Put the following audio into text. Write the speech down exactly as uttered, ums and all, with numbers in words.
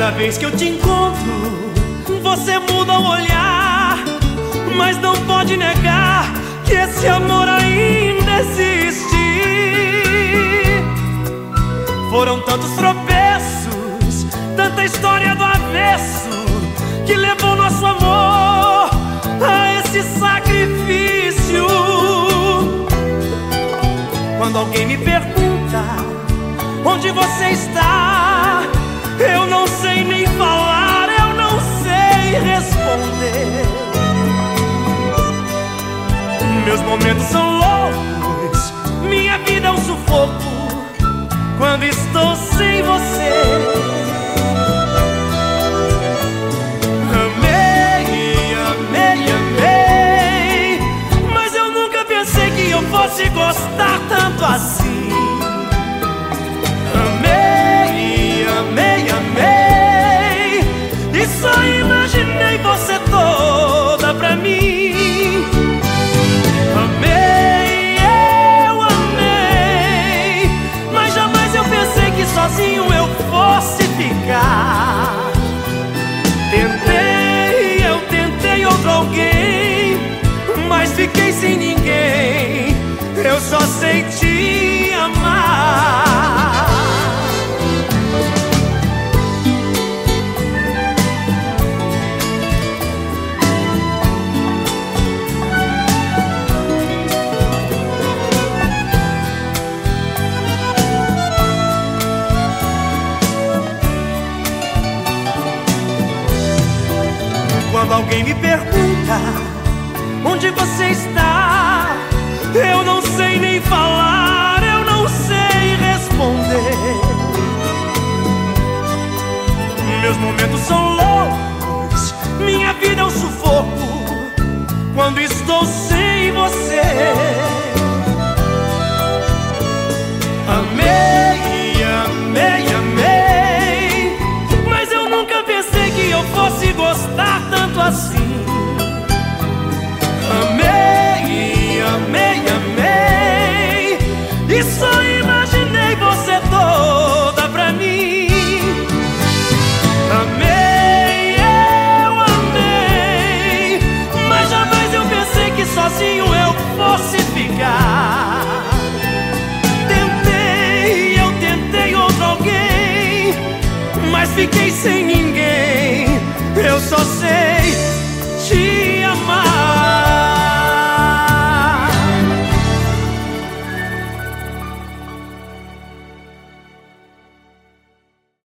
Cada vez que eu te encontro, você muda o olhar, mas não pode negar que esse amor ainda existe. Foram tantos tropeços, tanta história do avesso, que levou nosso amor a esse sacrifício. Quando alguém me pergunta onde você está, eu não sei nem falar, eu não sei responder. Meus momentos são loucos, minha vida é um sufoco quando estou sem você. Amei, amei, amei, mas eu nunca pensei que eu fosse gostar tanto assim. Amei, amei, amei, e só imaginei você toda pra mim. Amei, eu amei, mas jamais eu pensei que sozinho eu fosse ficar. Tentei, eu tentei outro alguém, mas fiquei sem ninguém. Eu só sei te amar. Quando alguém me pergunta onde você está, eu não sei nem falar, eu não sei responder. Meus momentos são loucos, minha vida é um sufoco quando estou sem você. Amei, amei, amei, mas eu nunca pensei que eu fosse gostar tanto assim. Amei, amei, amei, e só imaginei você toda pra mim. Amei, eu amei, mas jamais eu pensei que sozinho eu fosse ficar. Tentei, eu tentei outro alguém, mas fiquei sem ninguém. Eu só sei